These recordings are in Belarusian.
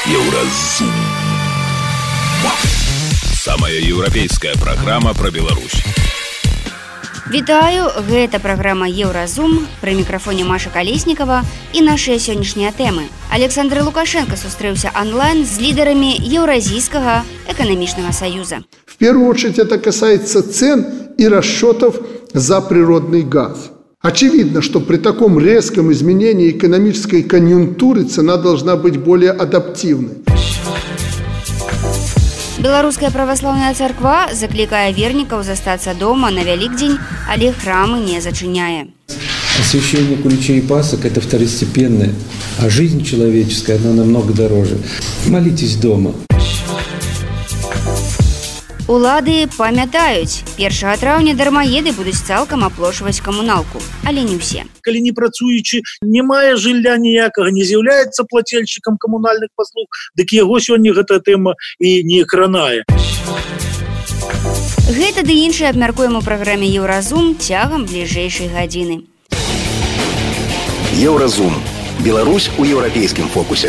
Еўразум. Самая еўрапейская праграма пра Беларусь. Вітаю, гэта праграма Еўразум, пры мікрафоне Маша Калеснікава і нашыя сённяшнія тэмы. Александр Лукашенко сустрэўся онлайн з лідарамі Еўразійскага экономичного союза. В первую очередь это касается цен и расчетов за природный газ. Очевидно, что при таком резком изменении экономической конъюнктуры цена должна быть более адаптивной. Беларуская праваслаўная царква заклікае вернікаў застацца дома на Вялікдзень, але храмы не зачыняе. Освящение куличей и пасок – это второстепенное, а жизнь человеческая, она намного дороже. Молитесь дома. Улады памятаюць, 1 траўня дармаеды будуць цалкам аплошваць камуналку, але не ўсе. Калі не працуючы, не мае жылля ніякага, не з'яўляецца плацельшчыкам камунальных паслуг, дык яго сёння гэта тэма і не кранае. Гэта ды іншае абмяркуем у праграме Еўразум цягам бліжэйшай гадзіны. Еўразум. Беларусь у еўрапейскім фокусе.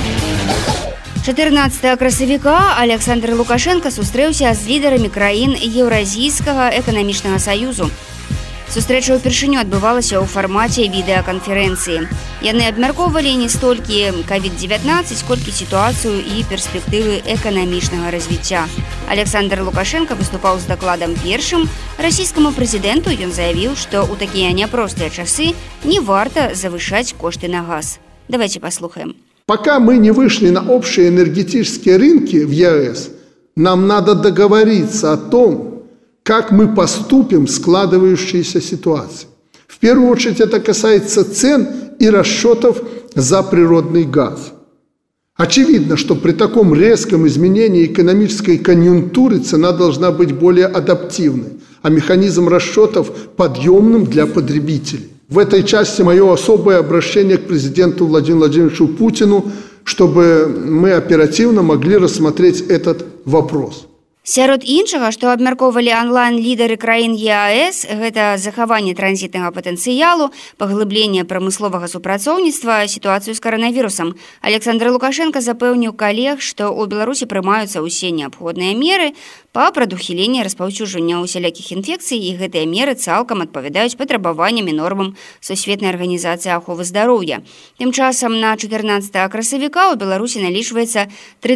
14 красавіка Александр Лукашенко сустрэўся з лідарамі краін Еўразійскага эканамічнага саюзу. Сустрэча ўпершыню адбывалася ў фармаце відэаканферэнцыі. Яны абмяркоўвалі не столькі COVID-19, сколькі сітуацыю і перспектывы эканамічнага развіцця. Александр Лукашенко выступаў з дакладам першым. Расійскаму прэзідэнту ён заявіў, што ў такія няпростыя часы не варта завышаць кошты на газ. Давайте паслухаем. Пока мы не вышли на общие энергетические рынки в ЕС, нам надо договориться о том, как мы поступим в складывающейся ситуации. В первую очередь это касается цен и расчетов за природный газ. Очевидно, что при таком резком изменении экономической конъюнктуры цена должна быть более адаптивной, а механизм расчетов подъемным для потребителей. В этой части мое особое обращение к президенту Владимиру Владимировичу Путину, чтобы мы оперативно могли рассмотреть этот вопрос. Сярод іншага, што абмяркоўвалі онлайн-лідары краін ЕАЭС, гэта захаванне транзітнага патэнцыялу, паглыбленне прамысловага супрацоўніцтва, сітуацыю з каранавірусам. Александр Лукашенко запэўніў калег, што ў Беларусі прымаюцца ўсе неабходныя меры па прадухіленні распаўсюджвання усялякіх інфекцый, і гэтыя меры цалкам адпавядаюць патрабаванням і нормам Сусветнай арганізацыі аховы здароўя. Тым часам на 14 красавіка ў Беларусі налічваецца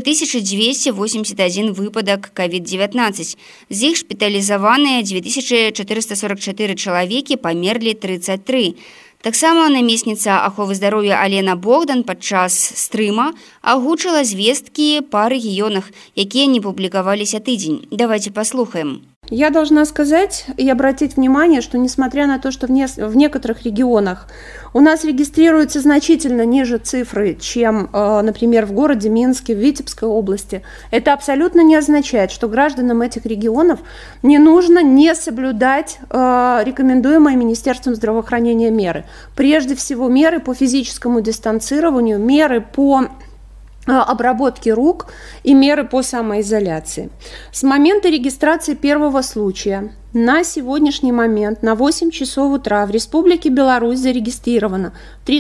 3281 выпадак COVID-19. З іх шпіталізаваныя 2444 чалавекі, памерлі 33. Таксама намесніца аховы здароўя Алена Богдан падчас стрыма агучыла звесткі па рэгіёнах, якія не публікаваліся тыдзень. Давайте послухаем. Я должна сказать и обратить внимание, что несмотря на то, что в некоторых регионах у нас регистрируются значительно ниже цифры, чем, например, в городе Минске, в Витебской области, это абсолютно не означает, что гражданам этих регионов не нужно не соблюдать рекомендуемые Министерством здравоохранения меры. Прежде всего, меры по физическому дистанцированию, меры по обработки рук и меры по самоизоляции. С момента регистрации первого случая на сегодняшний момент на 8 часов утра в Республике Беларусь зарегистрировано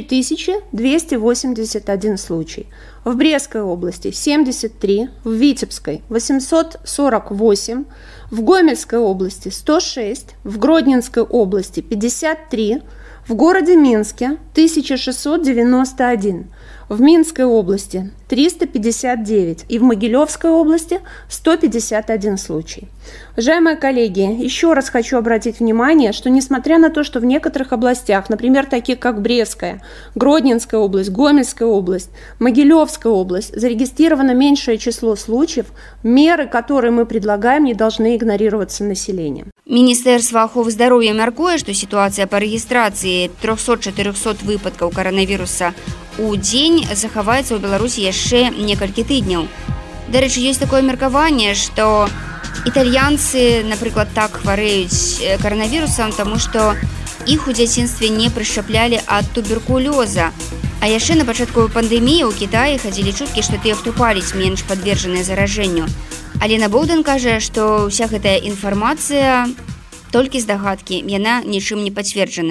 3281 случай. В Брестской области 73, в Витебской 848, в Гомельской области 106, в Гродненской области 53, в городе Минске 1691, в Минской области 359 и в Могилевской области 151 случай. Уважаемые коллеги, еще раз хочу обратить внимание, что несмотря на то, что в некоторых областях, например, таких как Брестская, Гродненская область, Гомельская область, Могилевская область, зарегистрировано меньшее число случаев, меры, которые мы предлагаем, не должны игнорироваться населением. Міністэрства аховы здароўя мяркуе, што сітуацыя па рэгістрацыі 300-400 выпадкаў каранавіруса у дзень захаваецца ў Беларусі яшчэ некалькі тыдняў. Дарэчы, ёсць такое меркаванне, што італьянцы, напрыклад, так хварэюць каранавірусам, таму што іх у дзяцінстве не прышчаплялі ад туберкулёза. А яшчэ на пачатку пандэміі ў Кітаі хадзілі чуткі, што тыя, хто паліць, менш падвержаныя заражэнню. Алена Богдан кажа, што ўся гэтая інфармацыя толькі здагадкі, яна нічым не пацверджаная.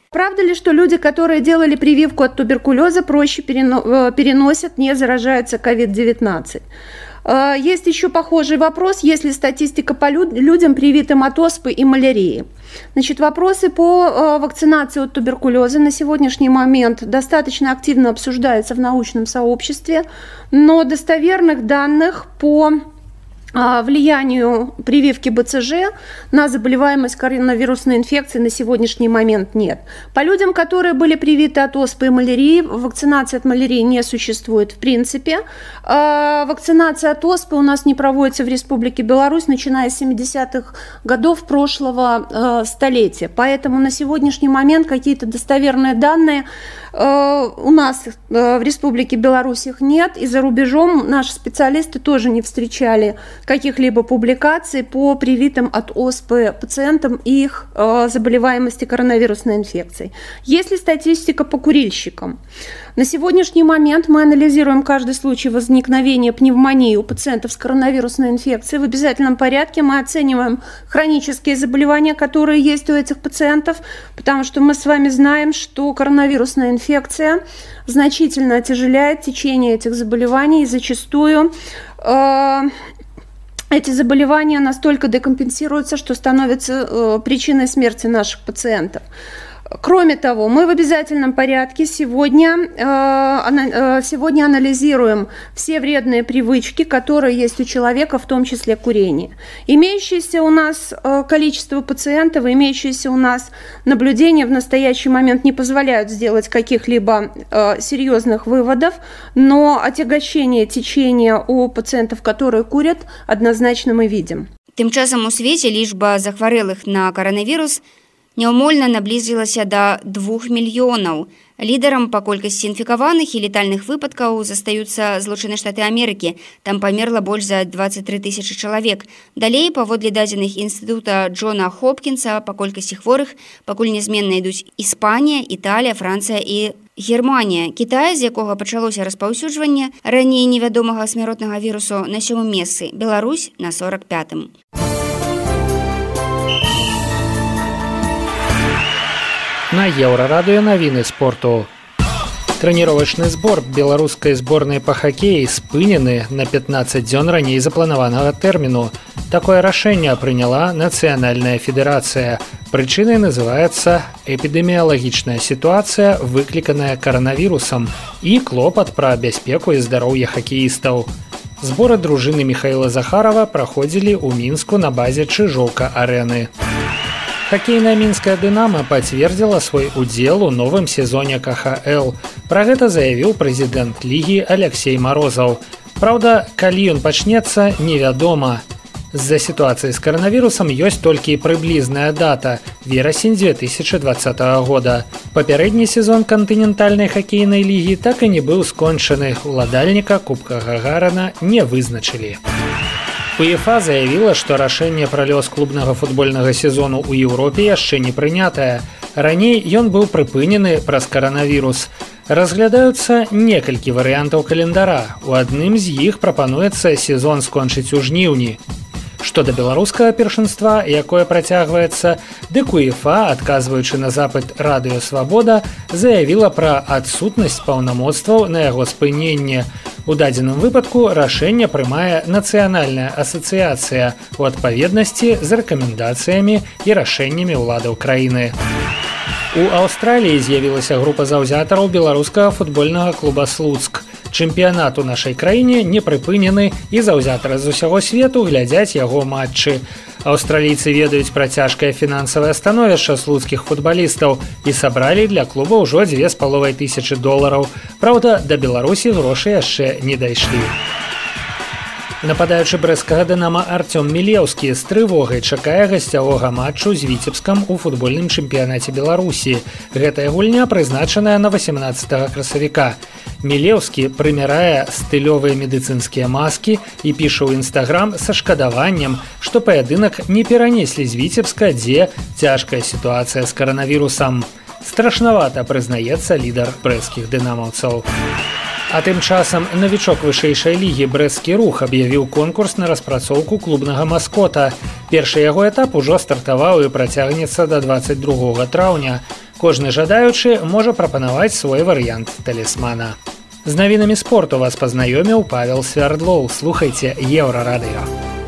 Правда ли, что люди, которые делали прививку от туберкулеза, проще переносят, не заражаются COVID-19? Есть еще похожий вопрос, есть ли статистика по людям, привитым от оспы и малярии. Значит, вопросы по вакцинации от туберкулеза на сегодняшний момент достаточно активно обсуждаются в научном сообществе, но достоверных данных по влиянию прививки БЦЖ на заболеваемость коронавирусной инфекцией на сегодняшний момент нет. По людям, которые были привиты от оспы и малярии, вакцинации от малярии не существует в принципе. Вакцинация от оспы у нас не проводится в Республике Беларусь, начиная с 70-х годов прошлого столетия. Поэтому на сегодняшний момент какие-то достоверные данные у нас в Республике Беларусь их нет, и за рубежом наши специалисты тоже не встречали каких-либо публикаций по привитым от оспы пациентам и их заболеваемости коронавирусной инфекцией. Есть ли статистика по курильщикам? На сегодняшний момент мы анализируем каждый случай возникновения пневмонии у пациентов с коронавирусной инфекцией. В обязательном порядке мы оцениваем хронические заболевания, которые есть у этих пациентов, потому что мы с вами знаем, что коронавирусная инфекция значительно отяжеляет течение этих заболеваний, и зачастую эти заболевания настолько декомпенсируются, что становятся причиной смерти наших пациентов. Кроме того, мы в обязательном порядке сегодня анализируем все вредные привычки, которые есть у человека, в том числе курение. Имеющееся у нас количество пациентов, имеющиеся у нас наблюдения в настоящий момент не позволяют сделать каких-либо серьезных выводов, но отягощение течения у пациентов, которые курят, однозначно мы видим. Тым часам у свеце лічба захварэлых на коронавірус няўмольна наблізілася да 2 мільёнаў. Лідарам па колькасці інфікаваных і летальных выпадкаў застаюцца Злучаныя Штаты Амерыкі. Там памерла больш за 23 тысячы чалавек. Далей, паводле дадзеных інстытута Джона Хопкінса, па колькасці хворых пакуль нязменна ідуць Іспанія, Італія, Францыя і Германія. Кітай, з якога пачалося распаўсюджванне раней невядомага смяротнага вірусу, на 7-м месцы, Беларусь на 45-м. На Еўрарадыё навіны спорту. Трэніровачны збор беларускай зборнай па хакеі спынены на 15 дзён раней запланаванага тэрміну. Такое рашэнне прыняла Нацыянальная федэрацыя. Прычынай называецца эпідэміялагічная сітуацыя, выкліканая каранавірусам, і клопат пра бяспеку і здароўе хакеістаў. Зборы дружыны Михаіла Захарова праходзілі ў Мінску на базе Чыжоўка-арэны. Хоккейная мінская «Дынамо» пацвердзіла свой удзел у новым сезоне КХЛ. Пра гэта заявіў прэзідэнт лігі Алексей Морозаў. Праўда, калі ён пачнецца, невядома. З-за сітуацыі з каранавірусам ёсць толькі прыблізная дата – верасень 2020 года. Папярэдні сезон кантынентальнай хакейнай лігі так і не быў скончаны. Уладальніка Кубка Гагарына не вызначылі. УЕФА заявіла, што рашэнне пра лёс клубнага футбольнага сезону ў Еўропе яшчэ не прынятае. Раней ён быў прыпынены праз каранавірус. Разглядаюцца некалькі варыянтаў календара. У адным з іх прапануецца сезон скончыць у жніўні. Што да беларускага першынства, якое працягваецца, дык УЕФА, адказваючы на запыт «Радыё Свабода», заявіла пра адсутнасць паўнамоцтваў на яго спыненне. У дадзеным выпадку рашэнне прымае Нацыянальная асацыяцыя у адпаведнасці з рэкамендацыямі і рашэннямі ўладаў краіны. У Аўстраліі з'явілася група заўзятараў беларускага футбольнага клуба «Слуцк». Чэмпіянат у нашай краіне не прыпынены, і заўзятары з усяго свету глядзяць яго матчы. Аўстралійцы ведаюць пра цяжкае фінансавае становішча слуцкіх футбалістаў і сабралі для клуба ўжо $2500. Праўда, да Беларусі грошы яшчэ не дайшлі. Нападаючы брэсцкага «Дынамо» Артём Мілеўскі з трывогай чакае гасцявога матчу з Віцебскам у футбольным чэмпіянаце Беларусі. Гэтая гульня прызначаная на 18 красавіка. Мілеўскі прымярае стылёвыя медыцынскія маскі і піша ў Інстаграм са шкадаваннем, што паядынак не перанеслі з Віцебска, дзе цяжкая сітуацыя з каранавірусам. Страшнавата, прызнаецца лідар брэсцкіх дынамаўцаў. А тым часам навічок вышэйшай лігі «Брэсцкі рух» аб'явіў конкурс на распрацоўку клубнага маскота. Першы яго этап ужо стартаваў і працягнецца да 22 траўня. Кожны жадаючы можа прапанаваць свой варыянт талісмана. З навінамі спорту вас пазнаёміў Павел Свярдлоў. Слухайце Еўрарадыё.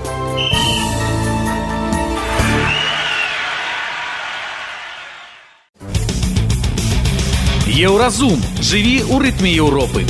Еўразум. Жыві ў рытме Еўропы.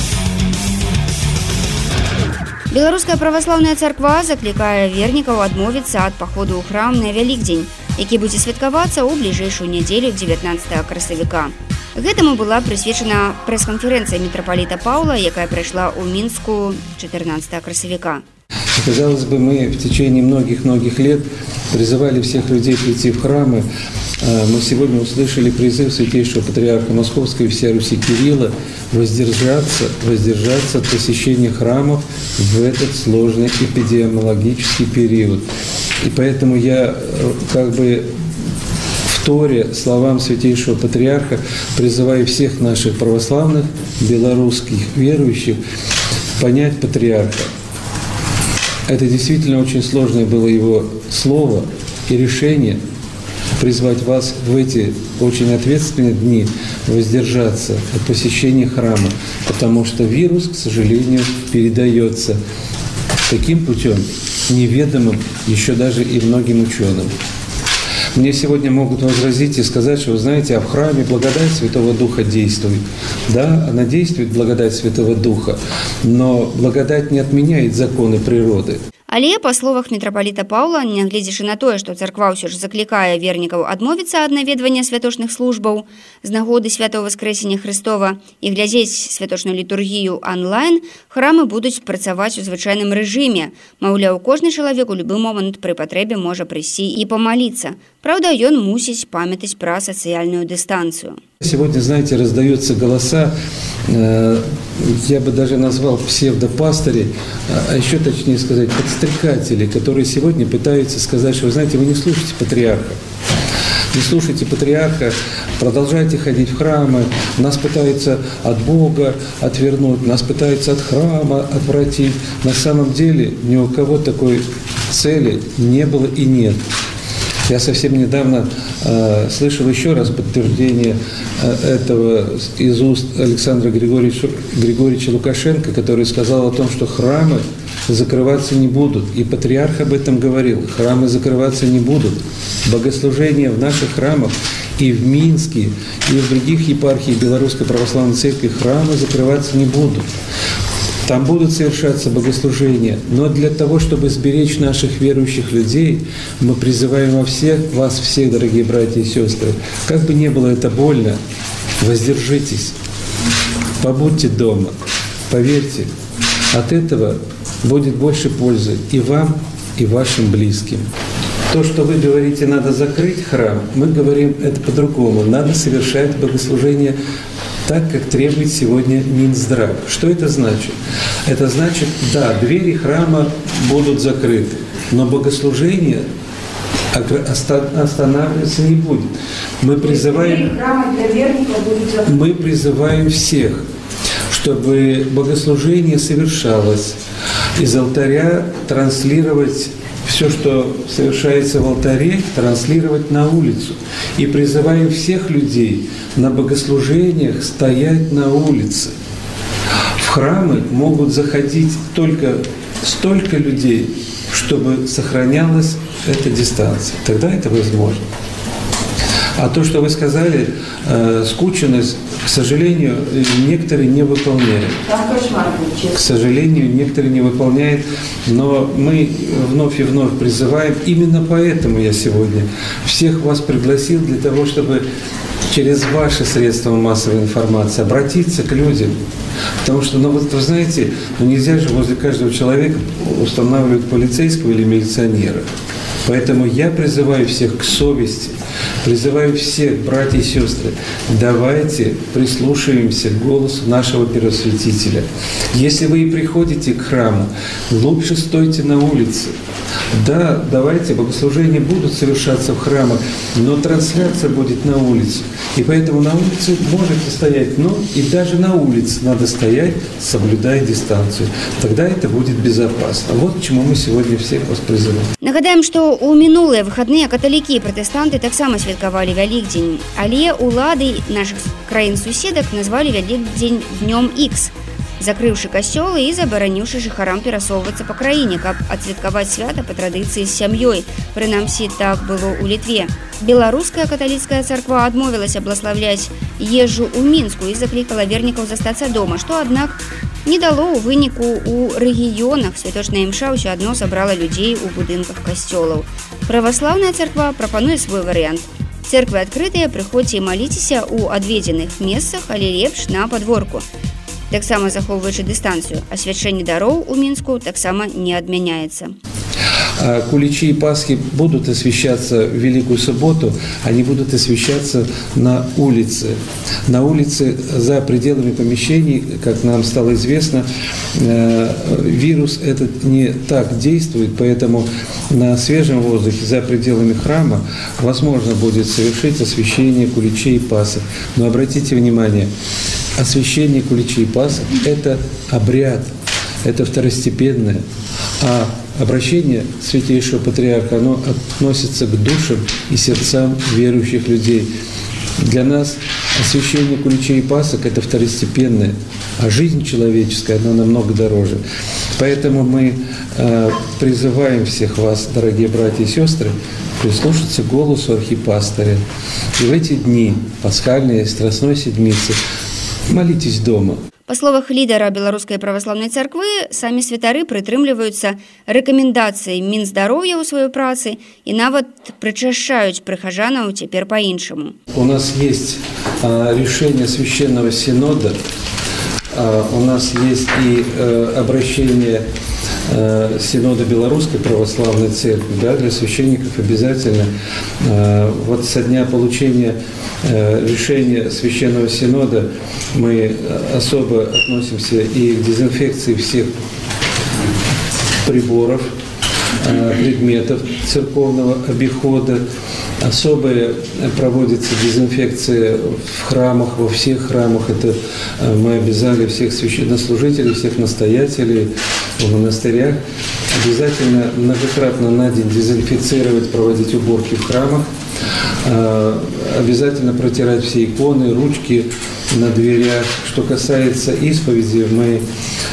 Беларуская праваслаўная царква заклікае вернікаў адмовіцца ад паходу ў храм на Вялікдзень, які будзе святкавацца ў бліжэйшую нядзелю 19 красавіка. Гэтаму была прысвечана прэс-канферэнцыя мітрапаліта Паўла, якая прайшла ў Мінску 14 красавіка. Казалось бы, мы в течение многих лет призывали всех людей прийти в храмы. Мы сегодня услышали призыв святейшего патриарха Московской и всей Руси Кирилла воздержаться от посещения храмов в этот сложный эпидемиологический период. И поэтому я вторя словам святейшего патриарха призываю всех наших православных белорусских верующих понять патриарха. Это действительно очень сложное было его слово и решение призвать вас в эти очень ответственные дни воздержаться от посещения храма, потому что вирус, к сожалению, передается таким путем, неведомым еще даже и многим ученым. Мне сегодня могут возразить и сказать, что, вы знаете, а в храме благодать Святого Духа действует. Да, она действует, благодать Святого Духа, но благодать не отменяет законы природы. Але, па словах мітрапаліта Паўла, нягледзячы на тое, што царква ўсё ж заклікае вернікаў адмовіцца ад наведвання святочных службаў з нагоды святого Воскрэсення Христова і глядзець святочную літургію онлайн, храмы будуць працаваць у звычайным рэжыме. Маўляў, кожны чалавек у любы момант пры патрэбе можа прыйсці і памаліцца. Праўда, ён мусіць памятаць пра сацыяльную дыстанцыю. Сегодня, знаете, раздаются голоса, я бы даже назвал псевдопастырей, а еще точнее сказать, подстрекателей, которые сегодня пытаются сказать, что, вы знаете, вы не слушайте патриарха. Не слушайте патриарха, продолжайте ходить в храмы, нас пытаются от Бога отвернуть, нас пытаются от храма отвратить. На самом деле ни у кого такой цели не было и нет. Я совсем недавно слышал еще раз подтверждение этого из уст Александра Григорьевича Лукашенко, который сказал о том, что храмы закрываться не будут. И патриарх об этом говорил. Храмы закрываться не будут. Богослужения в наших храмах и в Минске, и в других епархиях Белорусской Православной Церкви храмы закрываться не будут. Там будут совершаться богослужения, но для того, чтобы сберечь наших верующих людей, мы призываем вас всех, дорогие братья и сестры, как бы ни было это больно, воздержитесь, побудьте дома, поверьте, от этого будет больше пользы и вам, и вашим близким. То, что вы говорите, надо закрыть храм, мы говорим это по-другому. Надо совершать богослужение так, как требует сегодня Минздрав. Что это значит? Это значит, да, двери храма будут закрыты, но богослужение останавливаться не будет. Мы призываем всех, чтобы богослужение совершалось, из алтаря транслировать все, что совершается в алтаре, транслировать на улицу. И призываем всех людей на богослужениях стоять на улице. В храмы могут заходить только столько людей, чтобы сохранялась эта дистанция. Тогда это возможно. А то, что вы сказали, скученность, к сожалению, некоторые не выполняют. К сожалению, некоторые не выполняют, но мы вновь и вновь призываем. Именно поэтому я сегодня всех вас пригласил для того, чтобы через ваши средства массовой информации обратиться к людям. Потому что, вы знаете, нельзя же возле каждого человека устанавливать полицейского или милиционера. Поэтому я призываю всех к совести, призываю всех, братья и сестры, давайте прислушаемся к голосу нашего первосвятителя. Если вы и приходите к храму, лучше стойте на улице. Да, давайте, богослужения будут совершаться в храмах, но трансляция будет на улице. И поэтому на улице можете стоять, но и даже на улице надо стоять, соблюдая дистанцию. Тогда это будет безопасно. Вот к чему мы сегодня всех вас призываем. Нагадаем, што ў мінулыя выхадныя каталікі і пратэстанты таксама святкавалі Вялікдзень, але улады нашых краін-суседак назвалі Вялікдзень днём Х, закрыўшы касцёлы і забараніўшы жыхарам перасоўвацца па краіне, каб адсвяткаваць свята па традыцыі з сям'ёй. Прынамсі, так было ў Літве. Беларуская каталіцкая царква адмовілася бласлаўляць ежу ў Мінску і заклікала вернікаў застацца дома, што, аднак, не дало ў выніку ў рэгіёнах. Святочная імша ўсё адно сабрала людзей у будынках касцёлаў. Праваслаўная царква прапануе свой варыянт. Церквы адкрытыя, прыходзьце і маліцеся ў адведзеных месцах, але лепш на падворку. Таксама захоўваючы дыстанцыю. Асвячэнне дароў у Мінску таксама не адмяняецца. Куличи и Пасхи будут освящаться в Великую Субботу, они будут освящаться на улице. На улице за пределами помещений, как нам стало известно, вирус этот не так действует, поэтому на свежем воздухе за пределами храма возможно будет совершить освящение куличей и Пасх. Но обратите внимание, освящение куличей и Пасх – это обряд, это второстепенное, а обращение Святейшего Патриарха, оно относится к душам и сердцам верующих людей. Для нас освящение куличей и Пасок – это второстепенное, а жизнь человеческая, она намного дороже. Поэтому мы призываем всех вас, дорогие братья и сестры, прислушаться к голосу архипастыря. И в эти дни, пасхальные, Страстной Седмицы, молитесь дома. Па словах лідара Беларускай праваслаўнай царквы, самі святары прытрымліваюцца рэкамендацыі Мінздароўя ў сваёй працы і нават прычашаюць прыхажанаў цяпер па-іншаму. У нас есть решение Священного Синода, у нас есть и обращение Синода Белорусской Православной Церкви, да, для священников обязательно. Вот со дня получения решения Священного Синода мы особо относимся и к дезинфекции всех приборов, предметов церковного обихода. Особая проводится дезинфекция в храмах, во всех храмах. Это мы обязали всех священнослужителей, всех настоятелей в монастырях обязательно многократно на день дезинфицировать, проводить уборки в храмах. Обязательно протирать все иконы, ручки на дверях. Что касается исповеди, мы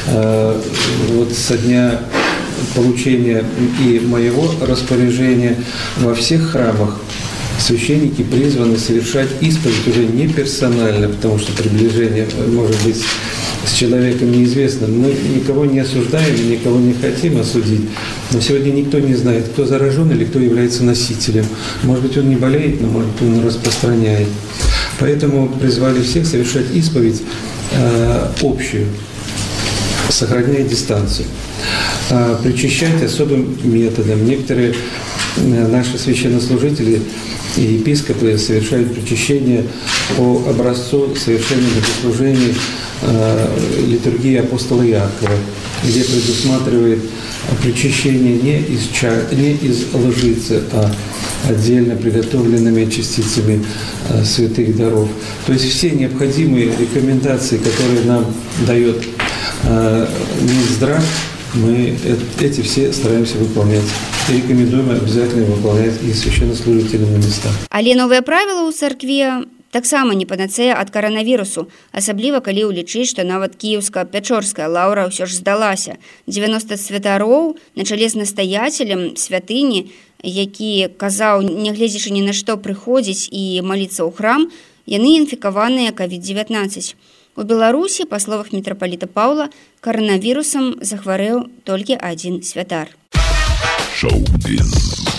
вот со дня получения и моего распоряжения во всех храмах священники призваны совершать исповедь уже не персонально, потому что приближение может быть с человеком неизвестным. Мы никого не осуждаем, никого не хотим осудить, но сегодня никто не знает, кто заражен или кто является носителем. Может быть, он не болеет, но может быть, он распространяет. Поэтому призвали всех совершать исповедь общую, сохраняя дистанцию. Причащать особым методом. Некоторые наши священнослужители и епископы совершают причащение по образцу совершения богослужений литургии апостола Иакова, где предусматривает причащение не из лжицы, а отдельно приготовленными частицами святых даров. То есть все необходимые рекомендации, которые нам дает Минздрав, мы эти все стараемся выполнять. И рекомендуем обязательно выполнять и священнослужителям на местах. Але новыя правілы ў царкве таксама не панацэя ад каранавірусу, асабліва калі ўлічыць, што нават кіеўска-пячорская лаўра ўсё ж здалася. 90 святароў на чале з настаяцелем святыні, які казаў, нягледзячы ні на што, прыходзіць і маліцца ў храм, яны інфікаваныя COVID-19. У Беларусі, па словах мітрапаліта Паўла, каранавірусам захварэў толькі адзін святар. Шоу-біз.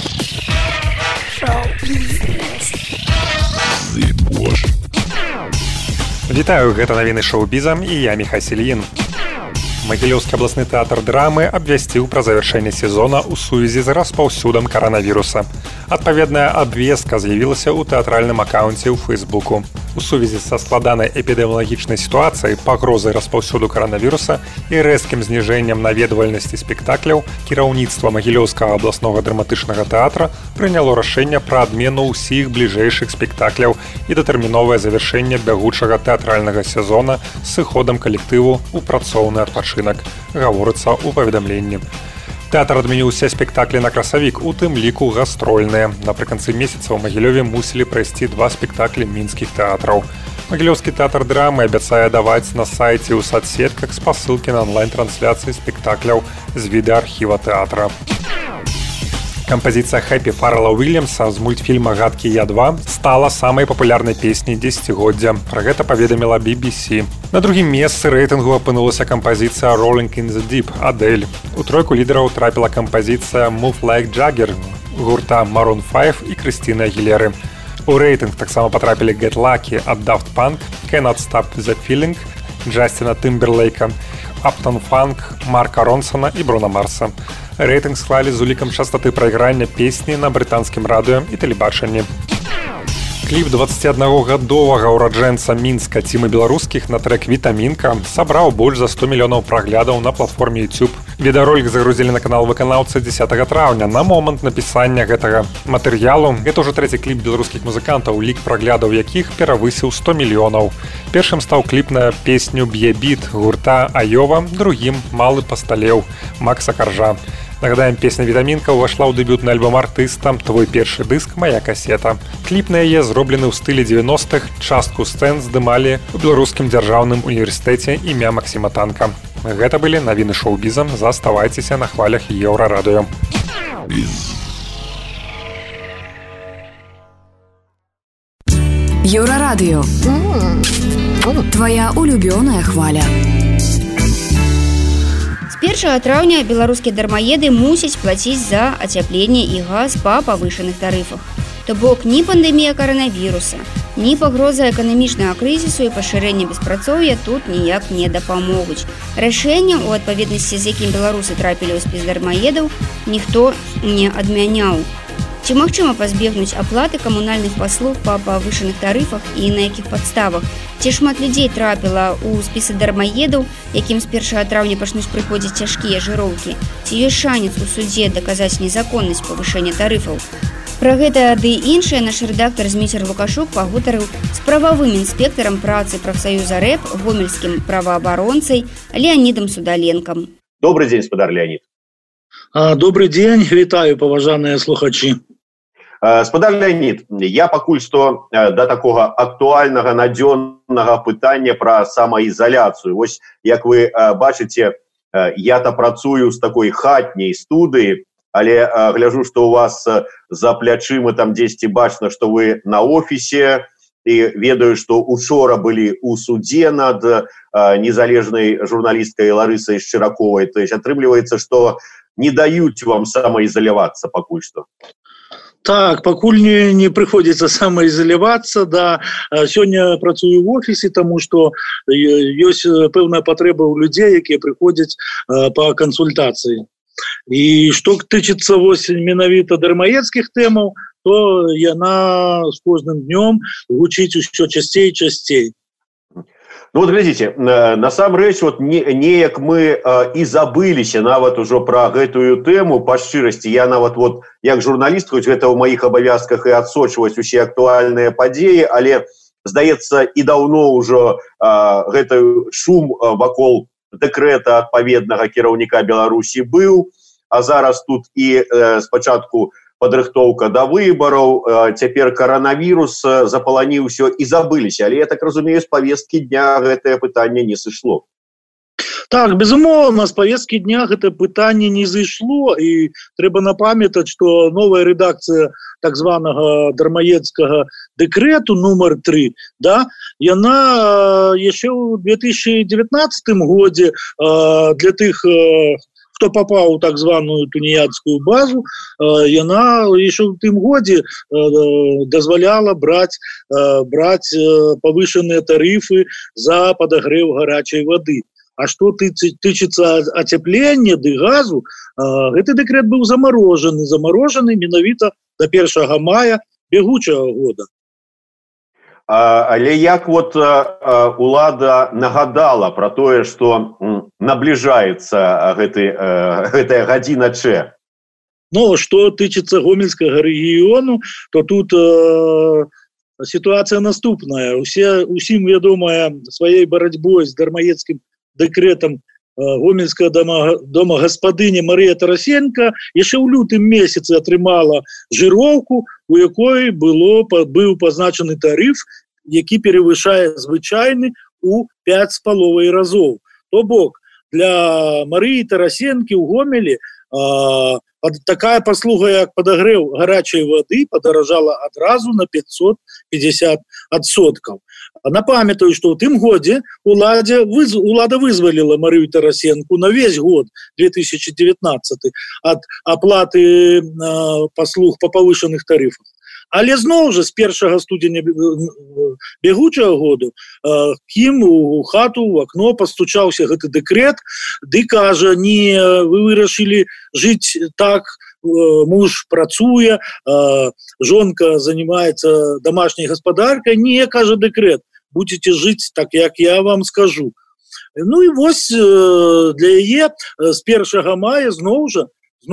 Вітаю, гэта навіны шоу-біза і я Міхась Ільін. Магілёўскі абласны тэатр драмы абвясціў пра завяршэнне сезона ў сувязі з распаўсюдам каранавіруса. Адпаведная абвестка з'явілася ў тэатральным акаунце ў Фэйсбуку. У сувязі са складанай эпідэміялагічнай сітуацыяй, пагрозай распаўсюду каранавіруса і рэзкім зніжэннем наведвальнасці спектакляў, кіраўніцтва Магілёўскага абласнога драматычнага тэатра прыняло рашэнне пра адмену ўсіх бліжэйшых спектакляў і датэрміновае завяршэнне бягучага тэатральнага сезона з сыходам калектыву ў працоўны адпачынак, гаворыцца ў паведамленні. Тэатр адмяніў усе спектаклі на красавік, у тым ліку гастрольныя. Напрыканцы месяца ў Магілёве мусілі прайсці 2 спектаклі мінскіх тэатраў. Магілёўскі тэатр драмы абяцае даваць на сайце ў соцсетках спасылкі на онлайн-трансляцыі спектакляў з відэаархіва тэатра. Кампазіцыя Хэпі Фаррела Уильямса з мультфільма «Гадкі я 2» стала самай папулярнай песняй дзесяцігоддзя. Пра гэта паведаміла BBC. На другім месцы рэйтынгу апынулася кампазіцыя «Rolling in the Deep» Адель. У тройку лідараў трапіла кампазіцыя «Move Like Jagger» гурта Maroon 5 і Крыстіны Агілеры. У рэйтынг таксама патрапілі «Get Lucky» ад Daft Punk, «Cannot Stop the Feeling» Джастина Тымберлейка, «Uptown Funk» Марка Ронсона і Бруно Марса. Рэйтынг склалі з улікам частоты прайграння песні на брытанскім радыё і тэлебачанні. Кліп 21-гадовага ўраджэнца Мінска Цімы Беларускіх на трэк «Вітамінка» сабраў больш за 100 мільёнаў праглядаў на платформе YouTube. Відэаролік загрузілі на канал выканаўцы 10 траўня. На момант напісання гэтага матэрыялу гэта ўжо трэці кліп беларускіх музыкантаў, лік праглядаў якіх перавысіў 100 мільёнаў. Першым стаў кліп на песню «Б'е біт» гурта Айова, другім «Малы пасталеў» Макса Каржа. Нагадаем, песня «Вітамінка» ўвайшла ў дэбютны альбом артыста «Твой першы дыск, мая касета». Кліп на яе зроблены ў стылі 90-х, частку сцэн здымалі ў Беларускім дзяржаўным універсітэце імя Максіма Танка. Гэта былі навіны шоу-біза, заставайцеся на хвалях Еўрарадыё. Еўрарадыё. Твоя улюбёная хваля. З 1 траўня беларускія дармаеды мусяць плаціць за ацяпленне і газ па павышаных тарыфах. То бок ні пандэмія каранавіруса, ні пагроза эканамічнага крызісу і пашырэння беспрацоўя тут ніяк не дапамогуць. Рашэнне, у адпаведнасці з якім беларусы трапілі ў спіс дармаедаў, ніхто не адмяняў. Ці магчыма пазбегнуць аплаты камунальных паслуг па павышаных тарыфах і на якіх падставах? Ці шмат людзей трапіла ў спісы дармаедаў, якім з 1 траўня пачнуць прыходзіць цяжкія жыроўкі? Ці ёсць шанец у судзе даказаць незаконнасць павышэння тарыфаў? Пра гэта ды іншае наш рэдактар Зміцер Лукашук пагутарыў з прававым інспектарам працы прафсаюза РЭП, гомельскім праваабаронцай Леонидом Судаленкам. Добрый день, спадар Леонид. Добрый день, вітаю, паважаныя слухачы. Спадар Леонид, я пакуль што да такога актуальнага надзённага пытання пра самаізаляцыю. Вось, як вы бачыце, я-то працую з такой хатняй студыі, але гляжу, што у вас за плячыма там дзесьці бачна, што вы на офісе, і ведаю, што учора былі ў судзе над незалежнай журналісткай Ларысай Шчыраковай. То есть атрымліваецца, што не даюць вам самаізалявацца пакуль што. Так, пакуль не прыходзіцца самаізалявацца, да, сёння працую в офісе, таму што ёсць пэўная патрэба ў людзей, якія прыходзяць па кансультацыі. І што тычыцца вось менавіта дармаедскіх тэмаў, то яна з кожным днём гучыць усё часцей і часцей. Ну вот глядзіце, насамрэч вот неяк мы і забыліся нават ужо пра гэтую тэму па шчырасці. Я нават вот як журналіст, хоць гэта ў маіх абавязках і адсочваць усе актуальныя падзеі, але здаецца і даўно ўжо гэты шум вакол дэкрэта адпаведнага кіраўніка Беларусі быў, а зараз тут і спачатку падрыхтоўка да выбараў, цяпер каранавірус запаланіў усё і забыліся. Але я так разумею, з павесткі дня гэтае пытанне не сышло. Так, безумоўна, з павесткі дня гэта пытанне не зайшло, і трэба напамятаць, што новая рэдакцыя так званага дармаедскага дэкрэту нумар 3, да, яна яшчэ ў 2019 годзе для тых, хто папаў у так званую тунеядскую базу, яна яшчэ ў тым годзе дазваляла браць павышаныя тарыфы за падагрэў гарачай вады. А што тычыцца ацяплення ды газу, гэты дэкрэт быў замарожаны менавіта да 1 мая бягучага года. Але як вот улада нагадала пра тое, што набліжаецца гэтая гадзіна Ч? Ну, што тычыцца гомельскага рэгіёну, то тут сітуацыя наступная. Усім вядомая сваёй барацьбой з дармаедскім дэкрэтам гомельская домагаспадыня Марыя Тарасенко яшчэ ў лютым месяцы атрымала жыроўку, у якой быў пазначаны тарыф, які перавышае звычайны у 5,5 разоў. То бок, для Марыі Тарасенкі ў Гомелі такая паслуга, як падагрэў гарачай вады, падаражала адразу на 550%. Напамятаю, што ў тым годзе улада вызваліла Марыю Тарасенку на весь год 2019 ад аплаты паслуг па павышаных тарыфах. Але зноў жа з 1 студзеня бегучага году к ім у хату, у акно пастучаўся гэты дэкрэт, ды кажа, не, вы вырашылі жыць так, муж працуе, жонка занимается домашняй гаспадаркай, не, кажа дэкрэт, будете жыць так, як я вам скажу. Ну і вось для яе з 1 мая зноў жа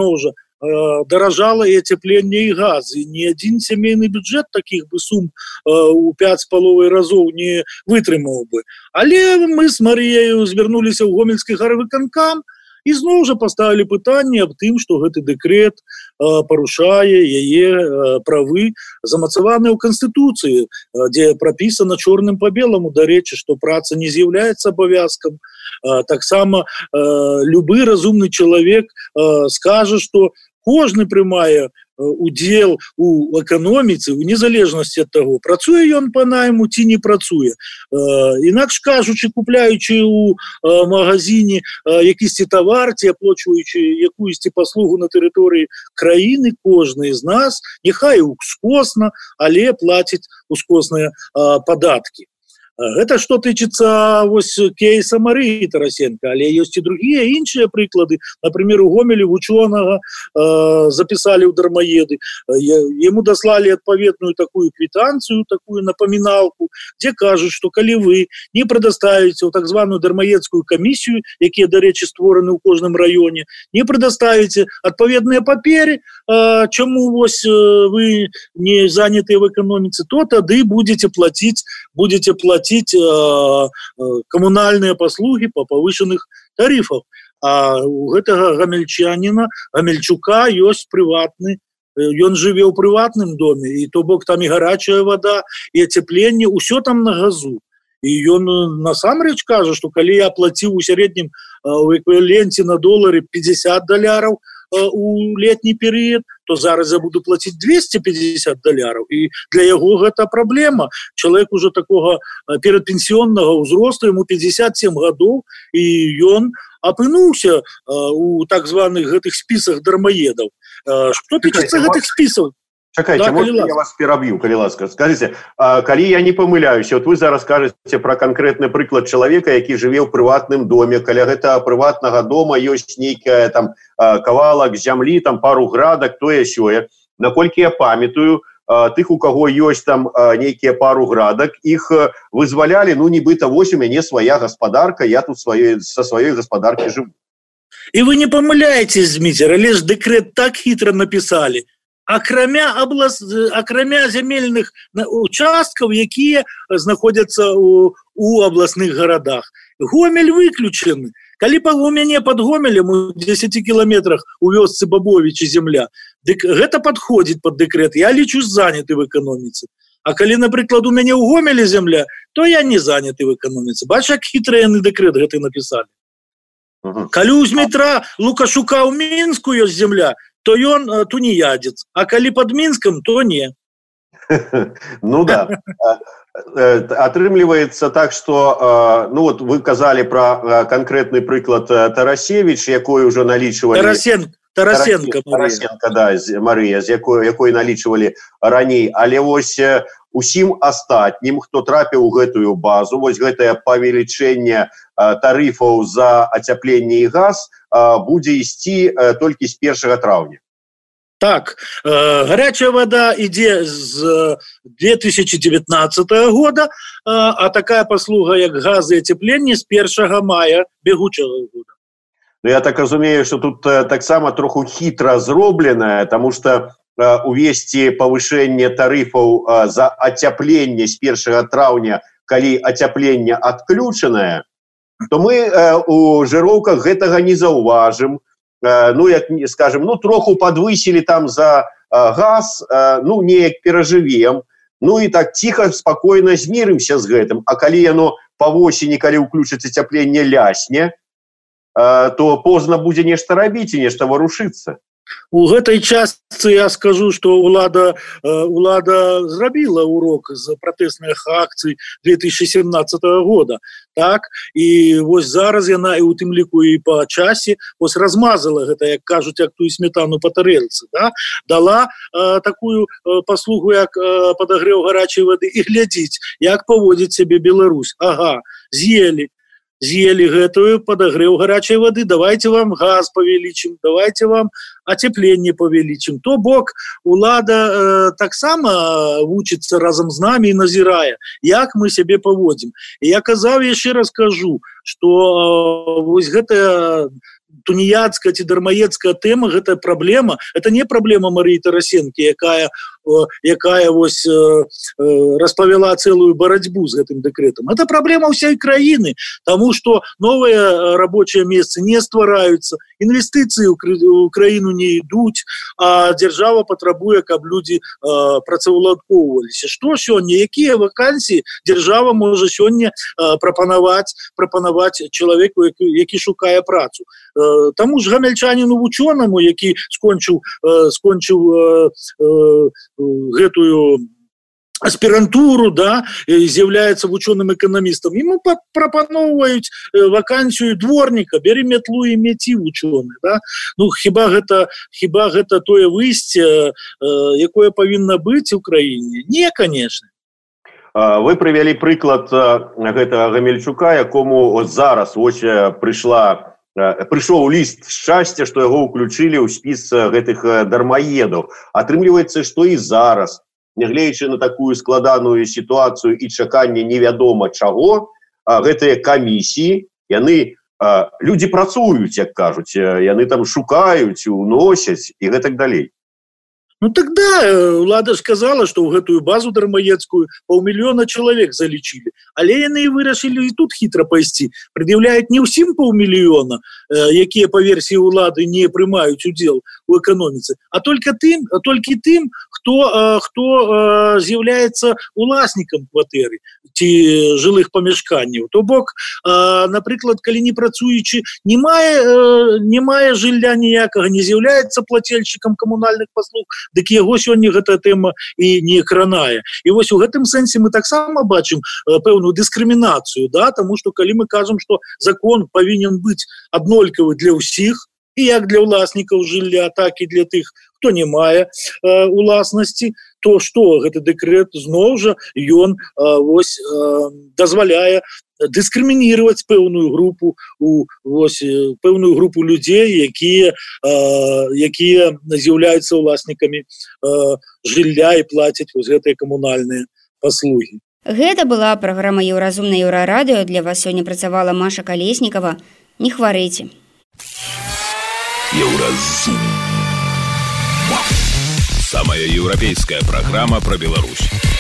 даражала і ацяпленне і газ. І ні адзін сямейны бюджэт такіх бы сум у 5,5 разоў не вытрымаў бы. Але мы з Марыяю звярнуліся ў гомельскі гарвыканкам і зноў жа паставілі пытанне аб тым, што гэты дэкрэт парушае яе правы, замацаваныя ў Канстытуцыі, дзе прапісана чорным па беламу, дарэчы, што праца не з'яўляецца абавязкам. Таксама любы разумны чалавек скажа, што кожны прымае удзел у эканоміцы, у незалежнасці ад таго, працуе ён па найму ці не працуе. Інакш кажучы, купляючы ў магазине якісьці тавар ці аплачваючы якуюсьці паслугу на тэрыторыі краіны, кожны з нас, няхай ускосна, але плаціць ускосныя падаткі. Гэта што тычыцца вось кейса Марыі Тарасенко, але ёсць і другія іншыя прыклады. Например, у Гомелі вучонага запісалі ў дармаеды, яму даслалі адпаведную такую квітанцыю, такую напаміналку, дзе кажуць, што калі вы не прадаставіце ў так званую дармаедскую камісію, якія, дарэчы, створаны ў кожным раёне, не прадаставіце адпаведныя паперы, чаму вось вы не занятыя в эканоміцы, то тады будете платіць камунальныя паслугі па павышаных тарыфах. А у гэтага гамельчука ёсць прыватны, ён жыве ў прыватным доме, і то бок там і гарачая вада, і ацяпленне, усё там на газу. І ён насамрэч кажа, што калі я плаціў у сярэднім у эквіваленце на долары $50 у летні перыяд, то зараз я буду плаціць $250. І для яго гэта праблема. Чалавек ужо такога перадпенсіоннага ўзросту, яму 57 гадоў, і ён апынуўся у так званых гэтых спісах дармаедаў. Што тычыцца гэтых спісаў? Чакайце, можна я вас пераб'ю, калі ласка. Скажыце, калі я не памыляюся, вот вы зараз кажаце пра канкрэтны прыклад чалавека, які жыве ў прыватным доме, каля гэтага прыватнага дома ёсць нейкая там кавалак зямлі, там пару градак, тое-сёе. Наколькі я памятаю, тых, у каго ёсць там нейкія пару градак, іх вызвалялі, ну, нібыта, вось у мяне свая гаспадарка, я тут са сваёй гаспадаркі жыву. І вы не памыляецесь, Зміцер, але ж дэкрэт так хітра напісалі. Акрамя зямельных участкаў, якія знаходзяцца у абласных гарадах. Гомель выключаны. Калі у мяне пад Гомелем у 10 кіламетрах у вёсцы Бабовічы земля, дык гэта падходзіць пад дэкрэт, я лічусь заняты в эканоміцы. А калі, напрыклад, у мяне ў Гомелі земля, то я не заняты в эканоміцы. Бач, як хітра яны дэкрэт гэты напісалі. Калі ў Змітра Лукашука ў Мінску ёсць земля, то ён туніядзец, а калі пад Мінскам, то не. Ну да. Атрымліваецца так, што, ну вот вы казалі пра канкрэтны прыклад Тарасевіч, якой ужо налічвалі... Тарасенко, да, Марыя, з якой налічвалі раней, але вось усім астатнім, хто трапіў у гэтую базу, вось гэтае павелічэнне тарыфаў за ацяпленне і газ будзе ісці толькі з 1 траўня. Так, гарячая вода ідзе з 2019 года, а такая паслуга, як газ і ацяпленне, з 1 мая бегучага года. Ну, я так разумею, што тут таксама троху хітра зробленае, таму што увесці павышэнне тарыфаў за ацяпленне з 1 траўня, калі ацяпленне адключанае, то мы у жыроўках гэтага не заўважым. Ну, як скажем, ну, троху подвысили там за газ, ну, неяк перажывем, ну, і так ціха, спакойна змірымся з гэтым. А калі яно па восені, калі ўключыцца цяпленне, лясне, то позна будзе нешта рабіць і нешта варушыцца. У гэтай частцы я скажу, што ўлада зрабіла урок з пратэсных акцый 2017 года. Так, і вось зараз яна і у тым ліку і па часе вось размазала гэта, як кажуць, як тую сметану па тарэлцы, да? Дала такую паслугу, як падагрэў гарачай вады, і глядзіць, як паводзіць сябе Беларусь. Ага, з'елі гэтую падагрэў гарачай вады, давайте вам газ павялічым, давайте вам ацепленне павялічым. То бок улада таксама вучыцца разам з намі і назірае, як мы сябе паводзім. І я казаў, яшчэ раз кажу, што вось гэтая тунеядская ці дармаедская тэма, гэта праблема, это не праблема Марыі Тарасенкі, якая вось распавяла цэлую барацьбу з гэтым дэкрэтам. Это праблема ўсёй краіны, таму што новыя рабочыя месцы не ствараюцца, інвестыцыі ў краіну не ідуць, а дзяржава патрабуе, каб людзі працаўладкоўваліся. Што сёння, якія вакансіі дзяржава можа сёння прапанаваць чалавеку, які шукае працу? Таму ж гамяльчаніну вучонаму, які скончыў гэтую аспірантуру, да, з'яўляецца вучоным-эканамістам, ему прапаноўваюць вакансію дворніка, бяры мятлу і мяці, вучоны. Да? Ну, хіба гэта тое выйсце, якое павінна быць у краіне? Не, конечно. Вы прывялі прыклад гэтага Гамельчука, якому зараз прыйшоў ліст шчасця, што яго ўключылі ў спіс гэтых дармаедаў. Атрымліваецца, што і зараз, нягледзячы на такую складаную сітуацыю і чаканне невядома чаго, гэтыя камісіі, людзі працуюць, як кажуць, яны там шукаюць, уносяць і гэтак далей. Ну тогда улада сказала, што ў гэтую базу дармаедскую 500 000 чалавек залічылі. Але яны вырашылі і тут хітра пайсці. Прад'яўляюць не ўсім 500 000, якія па версіі улады не прымаюць удзел у эканоміцы, а толькі тым, хто з'яўляецца уласнікам кватэры ці жылых памяшканняў. То бок, напрыклад, калі не працуючы, не мае жылля ніякага, не з'яўляецца плацельшчыкам камунальных паслуг, дык яго сёння гэта тэма і не кранае. І вось у гэтым сэнсе мы таксама бачым пэўную дыскрымінацыю, да? Таму што калі мы кажам, што закон павінен быць аднолькавы для ўсіх, і як для ўласнікаў жылля, так і для тых, хто не мае уласнасці, то што гэты дэкрэт зноў жа ён дазваляе дыскрымінировать пэўную групу людзей, якія з'яўляюцца ўласнікамі жылля і плацяць гэтыя камунальныя паслугі. Гэта была праграма Еўразум на Еўрарадыё. Для вас сёння працавала Маша Калеснікава. Не хварэйце. Еўразум. Самая еўрапейская программа про Беларусь.